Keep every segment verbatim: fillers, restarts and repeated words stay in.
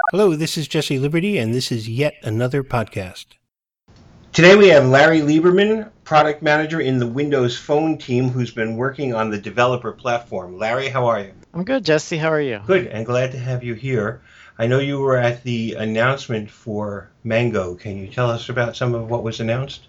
Hello, this is Jesse Liberty, and this is yet another podcast. Today we have Larry Lieberman, product manager in the Windows Phone team, who's been working on the developer platform. Larry, how are you? I'm good, Jesse. How are you? Good, and glad to have you here. I know you were at the announcement for Mango. Can you tell us about some of what was announced?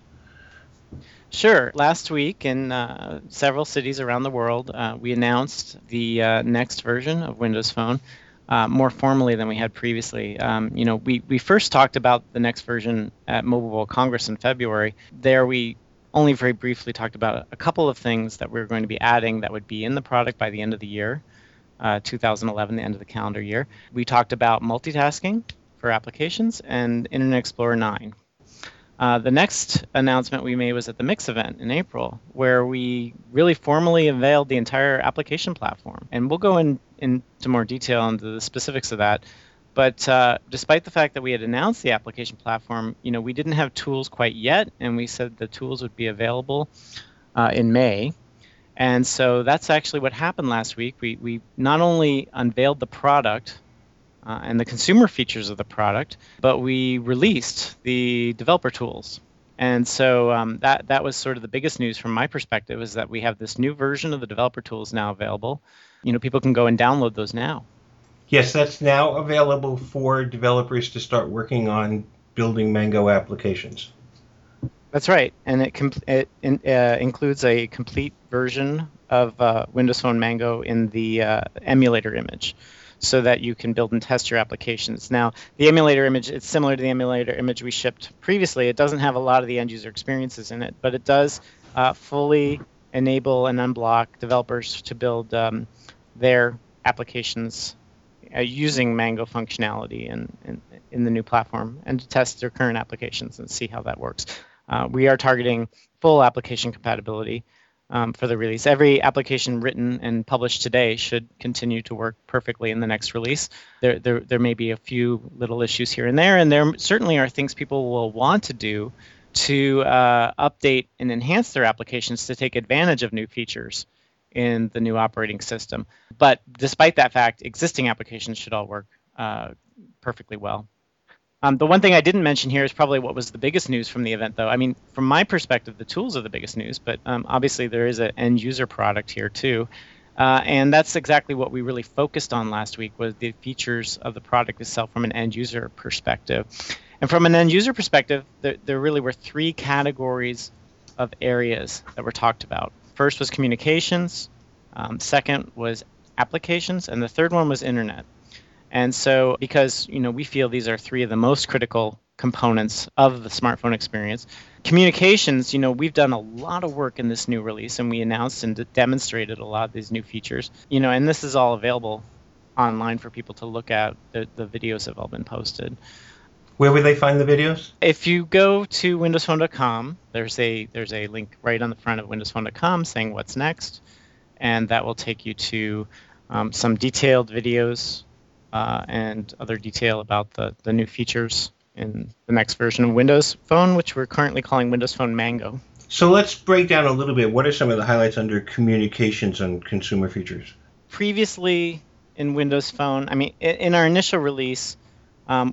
Sure. Last week in uh, several cities around the world, uh, we announced the uh, next version of Windows Phone. Uh, more formally than we had previously. Um, you know, we, we first talked about the next version at Mobile World Congress in February. There we only very briefly talked about a couple of things that we were going to be adding that would be in the product by the end of the year, uh, two thousand eleven, the end of the calendar year. We talked about multitasking for applications and Internet Explorer nine. Uh, the next announcement we made was at the Mix event in April, where we really formally unveiled the entire application platform. And we'll go in, into more detail into the specifics of that. But uh, despite the fact that we had announced the application platform, you know, we didn't have tools quite yet, and we said the tools would be available uh, in May. And so that's actually what happened last week. We, we not only unveiled the product, Uh, and the consumer features of the product, but we released the developer tools. And so um, that that was sort of the biggest news from my perspective, is that we have this new version of the developer tools now available. You know, people can go and download those now. Yes, that's now available for developers to start working on building Mango applications. That's right, and it, com- it in, uh, includes a complete version of uh, Windows Phone Mango in the uh, emulator image, so that you can build and test your applications. Now, the emulator image, it's similar to the emulator image we shipped previously. It doesn't have a lot of the end user experiences in it, but it does uh, fully enable and unblock developers to build um, their applications uh, using Mango functionality in, in, in the new platform, and to test their current applications and see how that works. Uh, we are targeting full application compatibility Um, for the release. Every application written and published today should continue to work perfectly in the next release. There, there, there may be a few little issues here and there, and there certainly are things people will want to do to uh, update and enhance their applications to take advantage of new features in the new operating system. But despite that fact, existing applications should all work uh, perfectly well. Um, the one thing I didn't mention here is probably what was the biggest news from the event, though. I mean, from my perspective, the tools are the biggest news, but um, obviously there is an end user product here too. Uh, and that's exactly what we really focused on last week, was the features of the product itself from an end user perspective. And from an end user perspective, there, there really were three categories of areas that were talked about. First was communications, um, second was applications, and the third one was internet. And so, because you know we feel these are three of the most critical components of the smartphone experience, communications, you know, we've done a lot of work in this new release, and we announced and demonstrated a lot of these new features. You know, and this is all available online for people to look at. The, the videos have all been posted. Where would they find the videos? If you go to windows phone dot com, there's a there's a link right on the front of windows phone dot com saying what's next, and that will take you to um, some detailed videos. Uh, and other detail about the, the new features in the next version of Windows Phone, which we're currently calling Windows Phone Mango. So let's break down a little bit. What are some of the highlights under communications and consumer features? Previously in Windows Phone, I mean, in, in our initial release, um,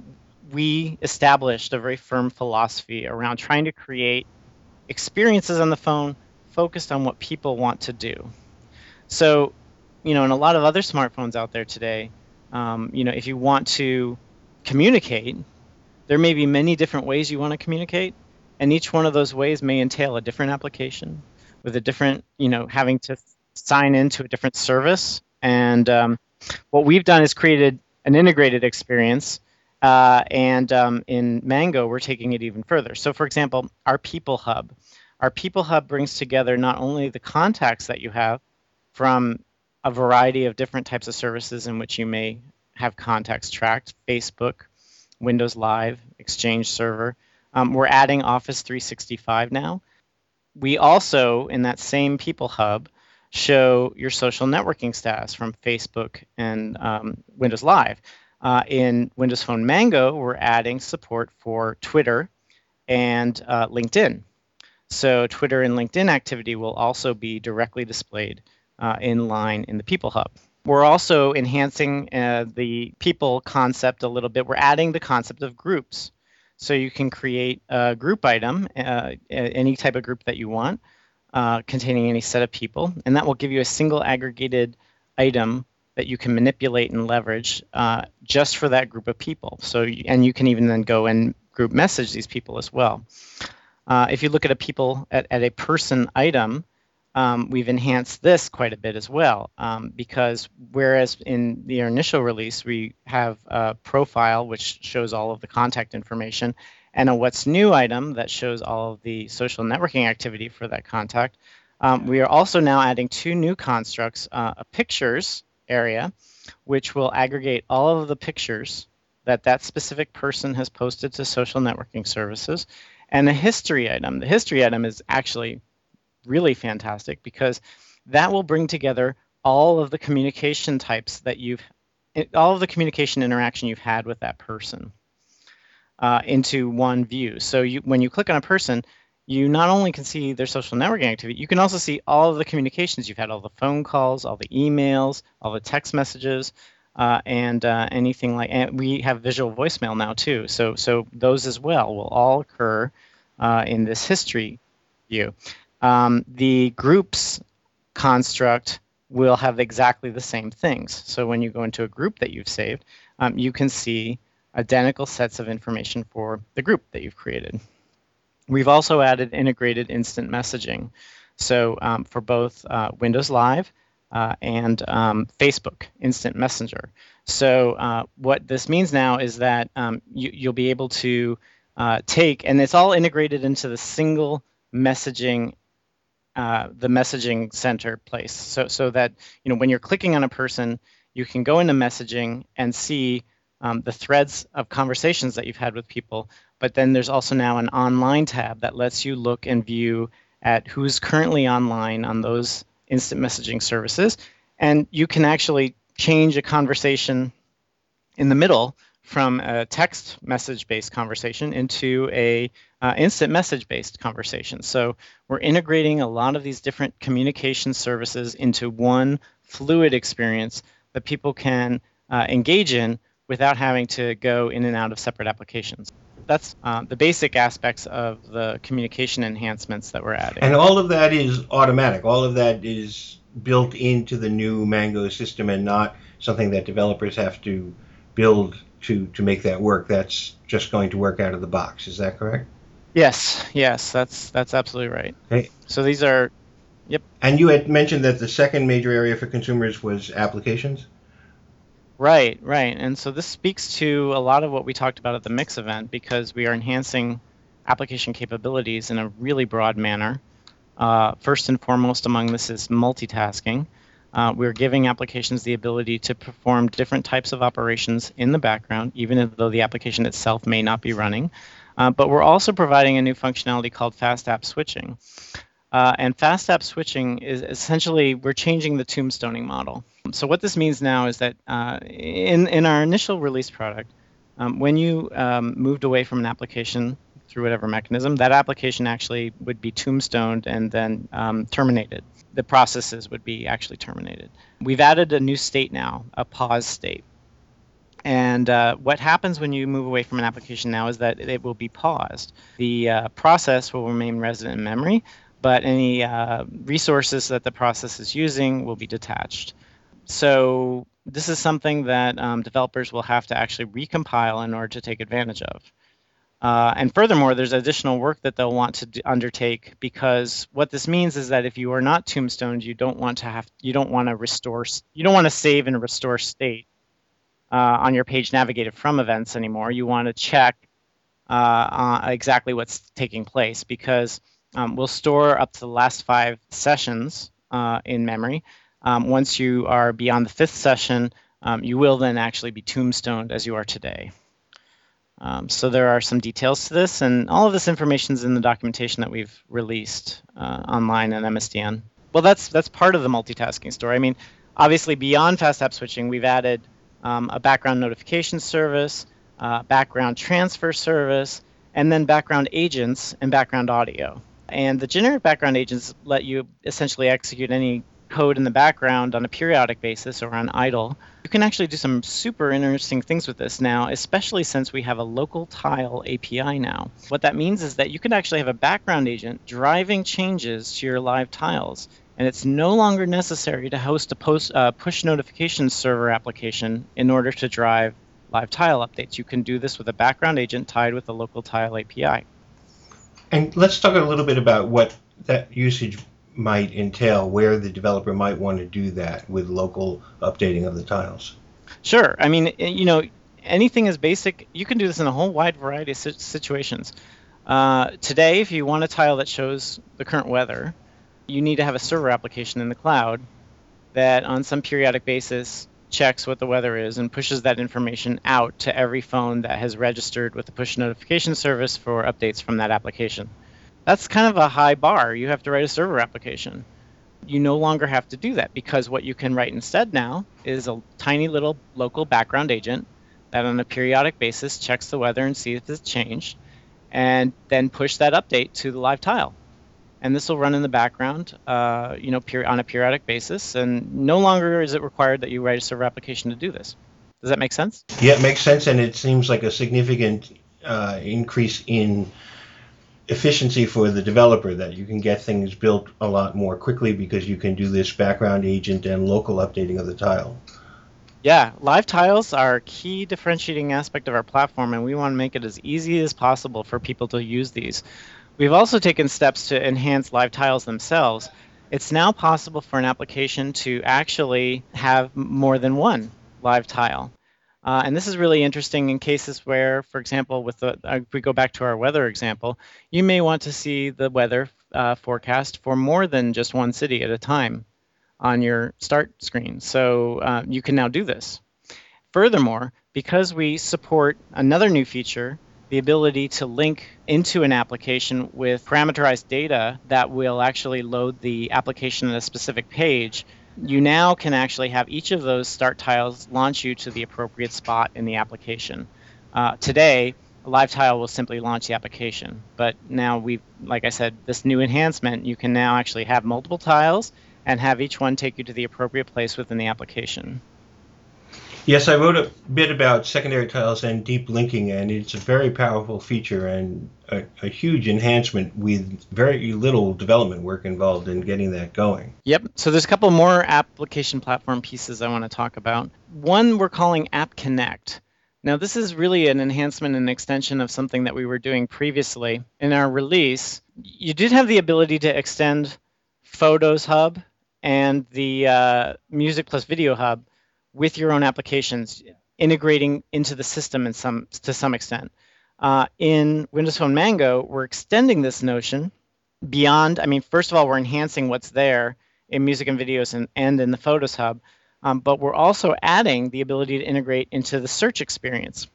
we established a very firm philosophy around trying to create experiences on the phone focused on what people want to do. So, you know, in a lot of other smartphones out there today, Um, you know, if you want to communicate, there may be many different ways you want to communicate, and each one of those ways may entail a different application with a different, you know, having to sign into a different service. And um, what we've done is created an integrated experience, uh, and um, in Mango, we're taking it even further. So, for example, our People Hub. Our People Hub brings together not only the contacts that you have from a variety of different types of services in which you may have contacts tracked, Facebook, Windows Live, Exchange Server. Um, we're adding Office three sixty-five now. We also, in that same People Hub, show your social networking status from Facebook and um, Windows Live. Uh, in Windows Phone Mango, we're adding support for Twitter and uh, LinkedIn. So Twitter and LinkedIn activity will also be directly displayed uh, in line in the People Hub. We're also enhancing uh, the people concept a little bit. We're adding the concept of groups. So you can create a group item, uh, any type of group that you want, uh, containing any set of people, and that will give you a single aggregated item that you can manipulate and leverage uh, just for that group of people. So, and you can even then go and group message these people as well. Uh, if you look at a people at, at a person item, um, we've enhanced this quite a bit as well, um, because whereas in the initial release we have a profile which shows all of the contact information and a what's new item that shows all of the social networking activity for that contact, um, we are also now adding two new constructs, uh, a pictures area, which will aggregate all of the pictures that that specific person has posted to social networking services, and a history item. The history item is actually really fantastic because that will bring together all of the communication types that you've, all of the communication interaction you've had with that person uh, into one view. So you, when you click on a person, you not only can see their social networking activity, you can also see all of the communications you've had, all the phone calls, all the emails, all the text messages, uh, and uh, anything like, and we have visual voicemail now too. So, so those as well will all occur uh, in this history view. Um, the groups construct will have exactly the same things. So when you go into a group that you've saved, um, you can see identical sets of information for the group that you've created. We've also added integrated instant messaging. So um, for both uh, Windows Live uh, and um, Facebook Instant Messenger. So uh, what this means now is that um, you, you'll be able to uh, take, and it's all integrated into the single messaging Uh, the messaging center place, so so that you know when you're clicking on a person, you can go into messaging and see um, the threads of conversations that you've had with people. But then there's also now an online tab that lets you look and view at who's currently online on those instant messaging services, and you can actually change a conversation in the middle from a text message-based conversation into a uh, instant message-based conversation. So we're integrating a lot of these different communication services into one fluid experience that people can uh, engage in without having to go in and out of separate applications. That's uh, the basic aspects of the communication enhancements that we're adding. And all of that is automatic. All of that is built into the new Mango system and not something that developers have to build to, to make that work. That's just going to work out of the box. Is that correct? Yes, yes, that's that's absolutely right. Okay. So these are, yep. And you had mentioned that the second major area for consumers was applications? Right, right. And so this speaks to a lot of what we talked about at the Mix event, because we are enhancing application capabilities in a really broad manner. Uh, first and foremost among this is multitasking. Uh, we're giving applications the ability to perform different types of operations in the background, even though the application itself may not be running. Uh, but we're also providing a new functionality called Fast App Switching. Uh, and Fast App Switching is essentially, we're changing the tombstoning model. So what this means now is that uh, in, in our initial release product, um, when you um, moved away from an application through whatever mechanism, that application actually would be tombstoned and then um, terminated. The processes would be actually terminated. We've added a new state now, a pause state. And uh, what happens when you move away from an application now is that it will be paused. The uh, process will remain resident in memory, but any uh, resources that the process is using will be detached. So this is something that um, developers will have to actually recompile in order to take advantage of. Uh, and furthermore, there's additional work that they'll want to do, undertake, because what this means is that if you are not tombstoned, you don't want to have, you don't want to restore, you don't want to save and restore state uh, on your page navigated from events anymore. You want to check uh, uh, exactly what's taking place, because um, we'll store up to the last five sessions uh, in memory. Um, once you are beyond the fifth session, um, you will then actually be tombstoned as you are today. Um, so there are some details to this, and all of this information is in the documentation that we've released uh, online at M S D N. Well, that's that's part of the multitasking story. I mean, obviously beyond Fast App Switching, we've added um, a background notification service, uh, background transfer service, and then background agents and background audio. And the generic background agents let you essentially execute any code in the background on a periodic basis or on idle. You can actually do some super interesting things with this now, especially since we have a local tile A P I now. What that means is that you can actually have a background agent driving changes to your live tiles. And it's no longer necessary to host a post, uh, push notification server application in order to drive live tile updates. You can do this with a background agent tied with a local tile A P I. And let's talk a little bit about what that usage might entail, where the developer might want to do that with local updating of the tiles. Sure. I mean, you know, anything as basic, you can do this in a whole wide variety of situations. Uh, today, if you want a tile that shows the current weather, you need to have a server application in the cloud that on some periodic basis checks what the weather is and pushes that information out to every phone that has registered with the push notification service for updates from that application. That's kind of a high bar. You have to write a server application. You no longer have to do that because what you can write instead now is a tiny little local background agent that on a periodic basis checks the weather and sees if it's changed and then push that update to the live tile. And this will run in the background, uh, you know, peri- on a periodic basis. And no longer is it required that you write a server application to do this. Does that make sense? Yeah, it makes sense, and it seems like a significant uh, increase in efficiency for the developer, that you can get things built a lot more quickly because you can do this background agent and local updating of the tile. Yeah, live tiles are a key differentiating aspect of our platform, and we want to make it as easy as possible for people to use these. We've also taken steps to enhance live tiles themselves. It's now possible for an application to actually have more than one live tile. Uh, and this is really interesting in cases where, for example, with the, uh, if we go back to our weather example, you may want to see the weather uh, forecast for more than just one city at a time on your start screen. So uh, you can now do this. Furthermore, because we support another new feature, the ability to link into an application with parameterized data that will actually load the application on a specific page, you now can actually have each of those start tiles launch you to the appropriate spot in the application. Uh, today, a live tile will simply launch the application, but now we've, like I said, this new enhancement, you can now actually have multiple tiles and have each one take you to the appropriate place within the application. Yes, I wrote a bit about secondary tiles and deep linking, and it's a very powerful feature and a, a huge enhancement with very little development work involved in getting that going. Yep. So there's a couple more application platform pieces I want to talk about. One we're calling App Connect. Now, this is really an enhancement and extension of something that we were doing previously. In our release, you did have the ability to extend Photos Hub and the uh, Music plus Video Hub with your own applications, integrating into the system in some to some extent. Uh, in Windows Phone Mango, we're extending this notion beyond. I mean, first of all, we're enhancing what's there in music and videos and, and in the Photos Hub, um, but we're also adding the ability to integrate into the search experience.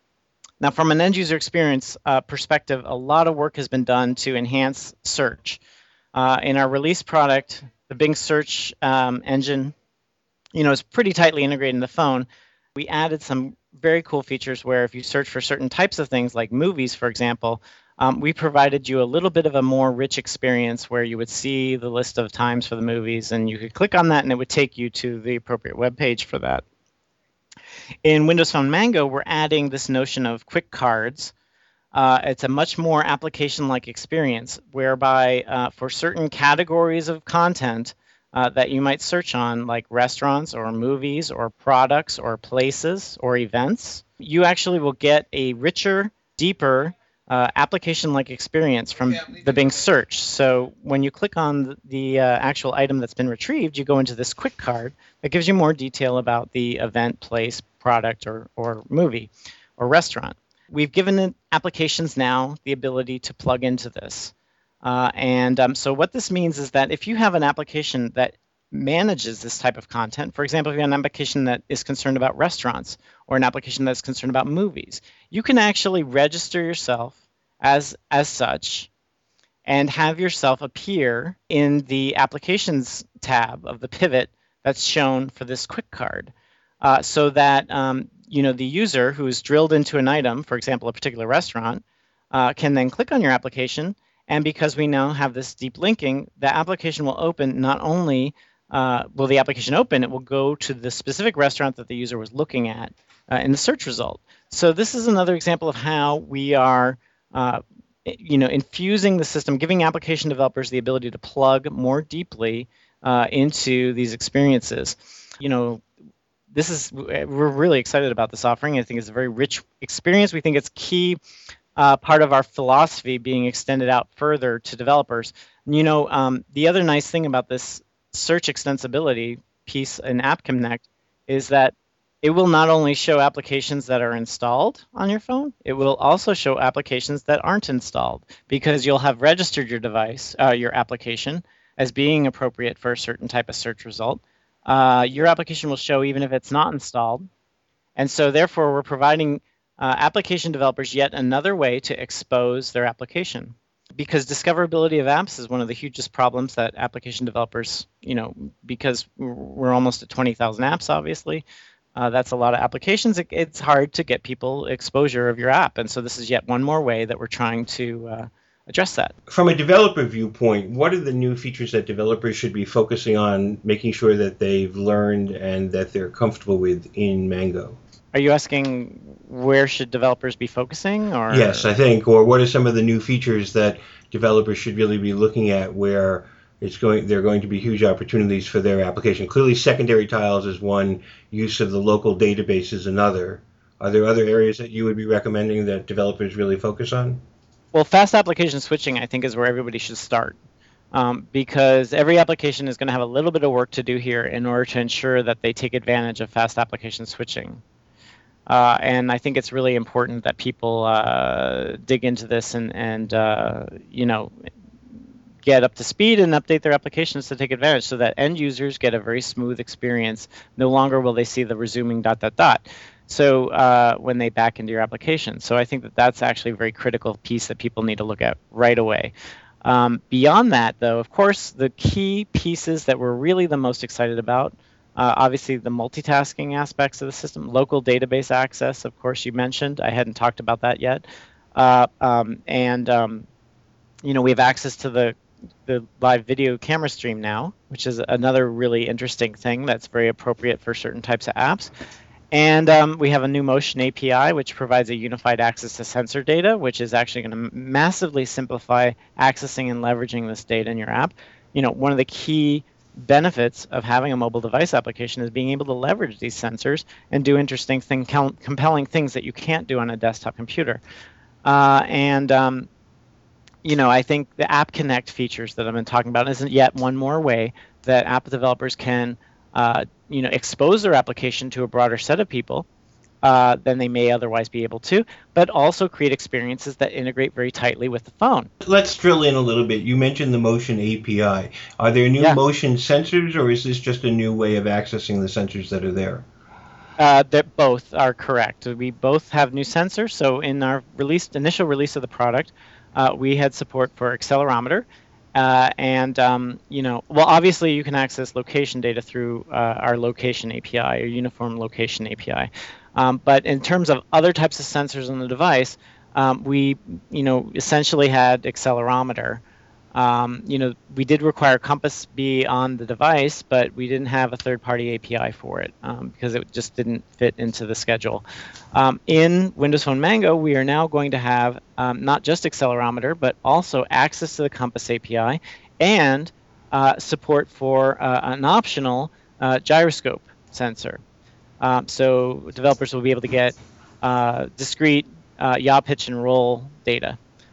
Now, from an end user experience uh, perspective, a lot of work has been done to enhance search. Uh, in our release product, the Bing search um, engine, you know, is pretty tightly integrated in the phone. We added some very cool features where if you search for certain types of things like movies, for example, um, we provided you a little bit of a more rich experience where you would see the list of times for the movies and you could click on that and it would take you to the appropriate web page for that. In Windows Phone Mango, we're adding this notion of quick cards. Uh, it's a much more application-like experience whereby uh, for certain categories of content Uh, that you might search on, like restaurants or movies or products or places or events, you actually will get a richer, deeper uh, application-like experience from the Bing search. So when you click on the, the uh, actual item that's been retrieved, you go into this quick card that gives you more detail about the event, place, product, or, or movie or restaurant. We've given the applications now the ability to plug into this. Uh, and um, so what this means is that if you have an application that manages this type of content, for example, if you have an application that is concerned about restaurants or an application that's concerned about movies, you can actually register yourself as, as such and have yourself appear in the applications tab of the pivot that's shown for this quick card uh, so that um, you know, the user who's drilled into an item, for example, a particular restaurant, uh, can then click on your application. And because we now have this deep linking, the application will open not only uh, will the application open, it will go to the specific restaurant that the user was looking at uh, in the search result. So this is another example of how we are uh, you know, infusing the system, giving application developers the ability to plug more deeply uh, into these experiences. You know, this is, we're really excited about this offering. I think it's a very rich experience. We think it's key uh, part of our philosophy being extended out further to developers. You know, um, the other nice thing about this search extensibility piece in App Connect is that it will not only show applications that are installed on your phone, it will also show applications that aren't installed, because you'll have registered your device, uh, your application, as being appropriate for a certain type of search result. Uh, your application will show even if it's not installed. And so therefore, we're providing uh, application developers yet another way to expose their application. Because discoverability of apps is one of the hugest problems that application developers, you know, because we're almost at twenty thousand apps, obviously. Uh, that's a lot of applications. It, it's hard to get people exposure of your app. And so this is yet one more way that we're trying to uh, address that. From a developer viewpoint, what are the new features that developers should be focusing on, making sure that they've learned and that they're comfortable with in Mango? Are you asking where should developers be focusing? Or yes, I think. Or what are some of the new features that developers should really be looking at where it's going, there are going to be huge opportunities for their application? Clearly, secondary tiles is one, use of the local database is another. Are there other areas that you would be recommending that developers really focus on? Well, fast application switching, I think, is where everybody should start. Um, because every application is going to have a little bit of work to do here in order to ensure that they take advantage of fast application switching. Uh, and I think it's really important that people uh, dig into this and, and uh, you know, get up to speed and update their applications to take advantage, so that end users get a very smooth experience. No longer will they see the resuming dot, dot, dot. So uh, when they back into your application. So I think that that's actually a very critical piece that people need to look at right away. Um, beyond that, though, of course, the key pieces that we're really the most excited about, uh, obviously the multitasking aspects of the system, local database access, of course, you mentioned. I hadn't talked about that yet. Uh, um, and, um, you know, we have access to the the live video camera stream now, which is another really interesting thing that's very appropriate for certain types of apps. And um, we have a new Motion A P I, which provides a unified access to sensor data, which is actually going to massively simplify accessing and leveraging this data in your app. You know, one of the key benefits of having a mobile device application is being able to leverage these sensors and do interesting, thing, compelling things that you can't do on a desktop computer. Uh, and um, you know, I think the App Connect features that I've been talking about isn't yet one more way that app developers can, uh, you know, expose their application to a broader set of people uh, than they may otherwise be able to, but also create experiences that integrate very tightly with the phone. Let's drill in a little bit. You mentioned the Motion A P I. Are there new yeah. motion sensors, or is this just a new way of accessing the sensors that are there? Uh, that both are correct. We both have new sensors. So in our release, initial release of the product, Uh, we had support for accelerometer, uh, and um, you know, well, obviously you can access location data through uh, our location A P I or uniform location A P I. Um, but in terms of other types of sensors on the device, um, we, you know, essentially had accelerometer. Um, you know, we did require Compass be on the device, but we didn't have a third-party A P I for it um, because it just didn't fit into the schedule. Um, in Windows Phone Mango, we are now going to have um, not just accelerometer, but also access to the Compass A P I and uh, support for uh, an optional uh, gyroscope sensor. Um, so developers will be able to get uh, discrete uh, yaw, pitch, and roll data.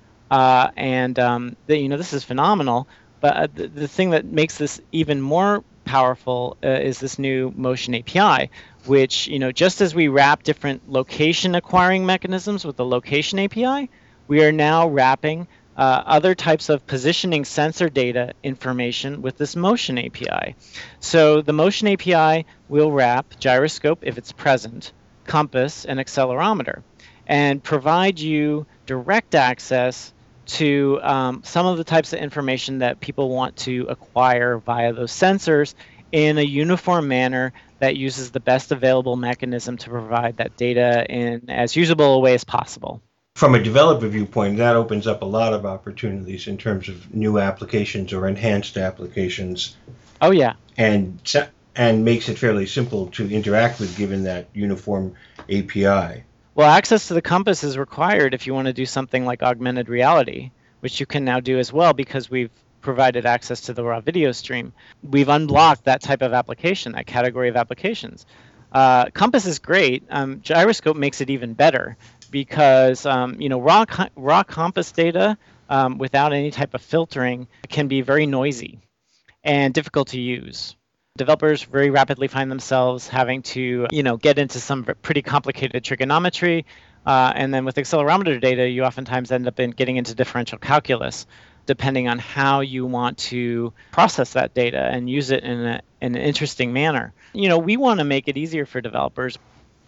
Uh, and um, the, you know, this is phenomenal. But uh, the, the thing that makes this even more powerful uh, is this new Motion A P I, which, you know, just as we wrap different location acquiring mechanisms with the Location A P I, we are now wrapping uh, other types of positioning sensor data information with this Motion A P I. So the Motion A P I will wrap gyroscope if it's present, compass, and accelerometer, and provide you direct access to um, some of the types of information that people want to acquire via those sensors in a uniform manner that uses the best available mechanism to provide that data in as usable a way as possible. From a developer viewpoint, that opens up a lot of opportunities in terms of new applications or enhanced applications. Oh, yeah. and and makes it fairly simple to interact with given that uniform A P I. Well, access to the Compass is required if you want to do something like augmented reality, which you can now do as well because we've provided access to the raw video stream. We've unblocked that type of application, that category of applications. Uh, Compass is great. Um, Gyroscope makes it even better because um, you know raw raw Compass data um, without any type of filtering can be very noisy and difficult to use. Developers very rapidly find themselves having to, you know, get into some pretty complicated trigonometry, uh, and then with accelerometer data, you oftentimes end up in getting into differential calculus, depending on how you want to process that data and use it in, a, in an interesting manner. You know, we want to make it easier for developers.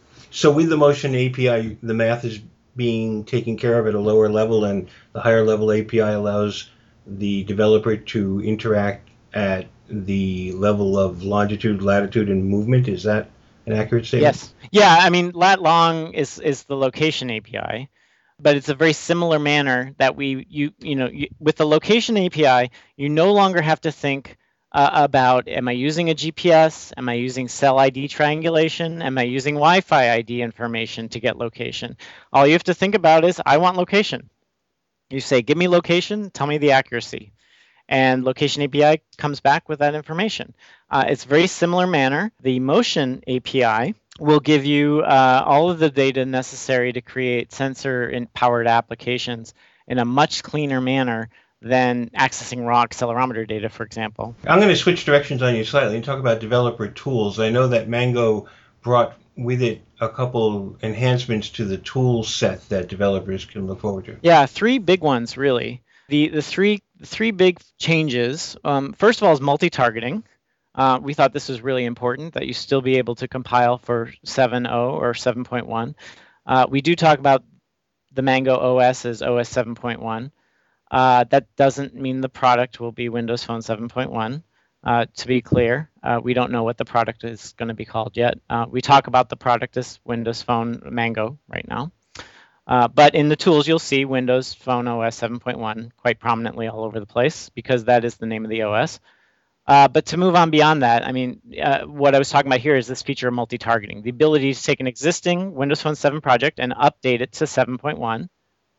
So with the Motion A P I, the math is being taken care of at a lower level, and the higher level A P I allows the developer to interact at the level of longitude, latitude, and movement. Is that an accurate statement? Yes. Yeah, I mean, lat long is, is the location A P I, but it's a very similar manner that we, you, you know, you, with the location A P I, you no longer have to think uh, about, am I using a G P S? Am I using cell I D triangulation? Am I using Wi-Fi I D information to get location? All you have to think about is, I want location. You say, give me location, tell me the accuracy. And Location A P I comes back with that information. Uh, it's very similar manner. The Motion A P I will give you uh, all of the data necessary to create sensor-powered applications in a much cleaner manner than accessing raw accelerometer data, for example. I'm going to switch directions on you slightly and talk about developer tools. I know that Mango brought with it a couple enhancements to the tool set that developers can look forward to. Yeah, three big ones, really. The the three three big changes. Um, first of all, is multi-targeting. Uh, we thought this was really important, that you still be able to compile for seven point oh or seven point one. Uh, we do talk about the Mango O S as O S seven point one. Uh, that doesn't mean the product will be Windows Phone seven point one. Uh, to be clear, uh, we don't know what the product is going to be called yet. Uh, we talk about the product as Windows Phone Mango right now. Uh, but in the tools, you'll see Windows Phone O S seven point one quite prominently all over the place because that is the name of the O S. Uh, but to move on beyond that, I mean, uh, what I was talking about here is this feature of multi-targeting, the ability to take an existing Windows Phone seven project and update it to seven point one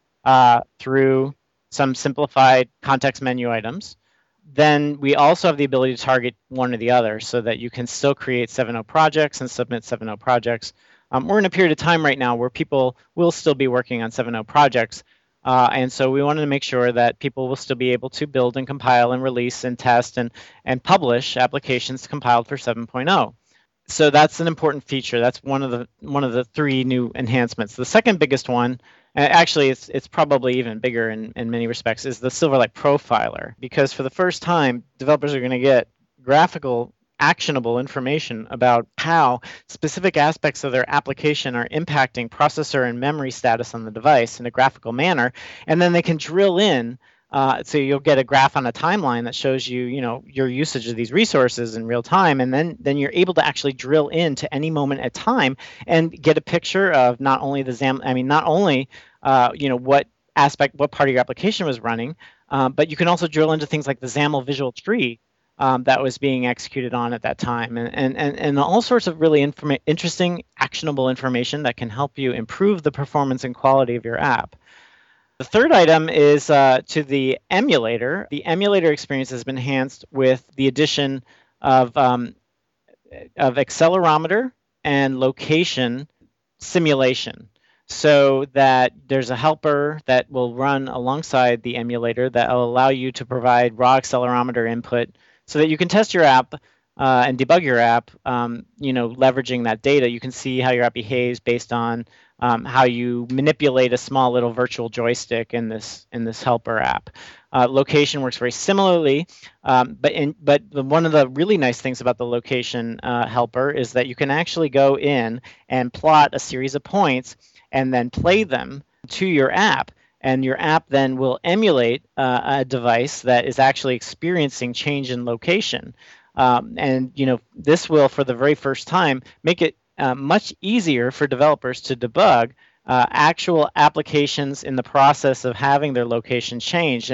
uh, through some simplified context menu items. Then we also have the ability to target one or the other so that you can still create seven point oh projects and submit seven point oh projects. Um, we're in a period of time right now where people will still be working on seven point oh projects. Uh, and so we wanted to make sure that people will still be able to build and compile and release and test and, and publish applications compiled for seven point oh. So that's an important feature. That's one of the one of the three new enhancements. The second biggest one, and actually it's it's probably even bigger in, in many respects, is the Silverlight Profiler. Because for the first time, developers are going to get graphical actionable information about how specific aspects of their application are impacting processor and memory status on the device in a graphical manner, and then they can drill in. Uh, so you'll get a graph on a timeline that shows you, you know, your usage of these resources in real time, and then then you're able to actually drill into any moment at time and get a picture of not only the XAML, I mean, not only uh, you know what aspect, what part of your application was running, um, but you can also drill into things like the XAML visual tree. Um, that was being executed on at that time, and and and, and all sorts of really informa- interesting, actionable information that can help you improve the performance and quality of your app. The third item is uh, to the emulator. The emulator experience has been enhanced with the addition of um, of accelerometer and location simulation, so that there's a helper that will run alongside the emulator that will allow you to provide raw accelerometer input, so that you can test your app uh, and debug your app, um, you know, leveraging that data. You can see how your app behaves based on um, how you manipulate a small little virtual joystick in this in this helper app. Uh, location works very similarly, um, but in, but one of the really nice things about the location uh, helper is that you can actually go in and plot a series of points and then play them to your app. And your app then will emulate uh, a device that is actually experiencing change in location. Um, and you know, this will, for the very first time, make it uh, much easier for developers to debug uh, actual applications in the process of having their location changed. And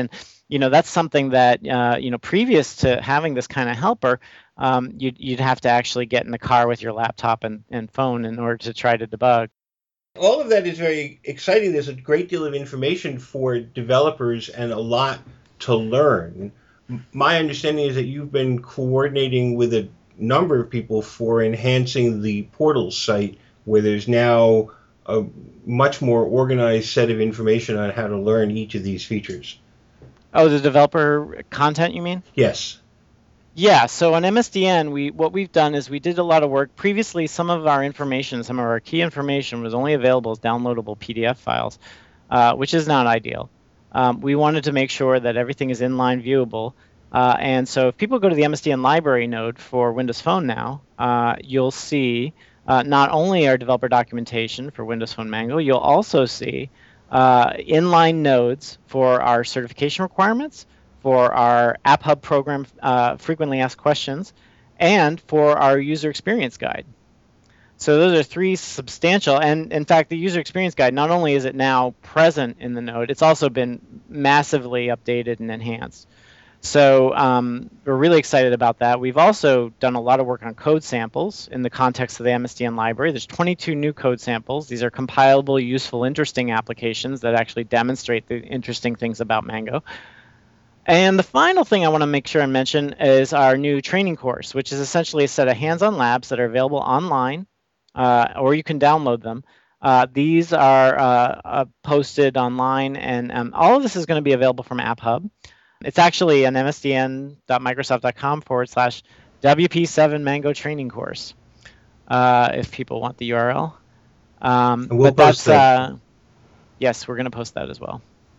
you know, that's something that, uh, you know, previous to having this kind of helper, um, you'd, you'd have to actually get in the car with your laptop and, and phone in order to try to debug. All of that is very exciting. There's a great deal of information for developers and a lot to learn. My understanding is that you've been coordinating with a number of people for enhancing the portal site, where there's now a much more organized set of information on how to learn each of these features. Oh, the developer content, you mean? Yes. Yeah, so on M S D N, we what we've done is we did a lot of work. Previously, some of our information, some of our key information was only available as downloadable P D F files, uh, which is not ideal. Um, we wanted to make sure that everything is inline viewable. Uh, and so if people go to the M S D N library node for Windows Phone now, uh, you'll see uh, not only our developer documentation for Windows Phone Mango, you'll also see uh, inline nodes for our certification requirements, for our App Hub program uh, frequently asked questions, and for our user experience guide. So those are three substantial, and in fact, the user experience guide, not only is it now present in the node, it's also been massively updated and enhanced. So um, we're really excited about that. We've also done a lot of work on code samples in the context of the M S D N library. There's twenty-two new code samples. These are compilable, useful, interesting applications that actually demonstrate the interesting things about Mango. And the final thing I want to make sure I mention is our new training course, which is essentially a set of hands-on labs that are available online, uh, or you can download them. Uh, these are uh, uh, posted online, and um, all of this is going to be available from App Hub. It's actually an msdn.microsoft.com forward slash W P seven Mango training course, uh, if people want the U R L. Um, we'll but that's, that. uh, yes, we're going to post that as well.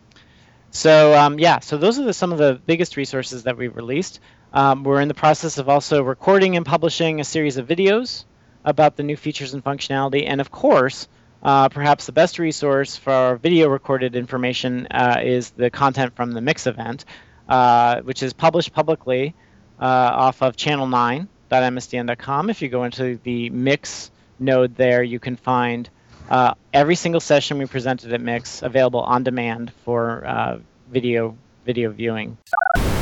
So um, yeah, so those are the, some of the biggest resources that we've released. Um, we're in the process of also recording and publishing a series of videos about the new features and functionality. And of course, uh, perhaps the best resource for our video recorded information uh, is the content from the Mix event, uh, which is published publicly uh, off of channel nine dot M S D N dot com. If you go into the Mix node there, you can find Uh, every single session we presented at Mix available on demand for uh, video video viewing.